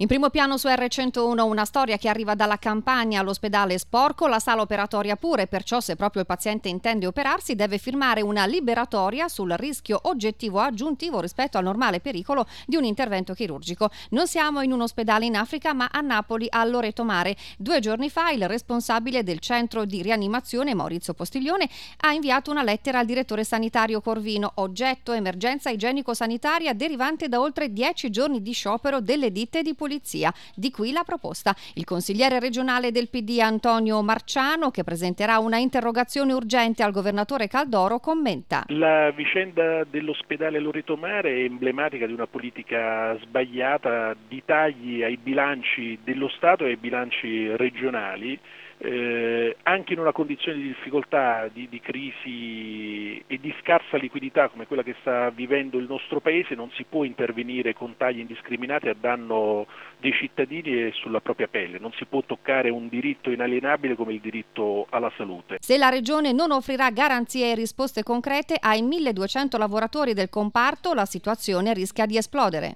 In primo piano su R101 una storia che arriva dalla Campania, l'ospedale sporco, la sala operatoria pure, perciò se proprio il paziente intende operarsi deve firmare una liberatoria sul rischio oggettivo aggiuntivo rispetto al normale pericolo di un intervento chirurgico. Non siamo in un ospedale in Africa ma a Napoli, a Loreto Mare. 2 giorni fa il responsabile del centro di rianimazione, Maurizio Postiglione, ha inviato una lettera al direttore sanitario Corvino, oggetto emergenza igienico-sanitaria derivante da oltre 10 giorni di sciopero delle ditte di polizia. Di qui la proposta. Il consigliere regionale del PD Antonio Marciano, che presenterà una interrogazione urgente al governatore Caldoro, commenta: la vicenda dell'ospedale Loreto Mare è emblematica di una politica sbagliata di tagli ai bilanci dello Stato e ai bilanci regionali. Anche in una condizione di difficoltà, di crisi e di scarsa liquidità come quella che sta vivendo il nostro Paese non si può intervenire con tagli indiscriminati a danno dei cittadini e sulla propria pelle, non si può toccare un diritto inalienabile come il diritto alla salute. Se la Regione non offrirà garanzie e risposte concrete ai 1200 lavoratori del comparto, la situazione rischia di esplodere.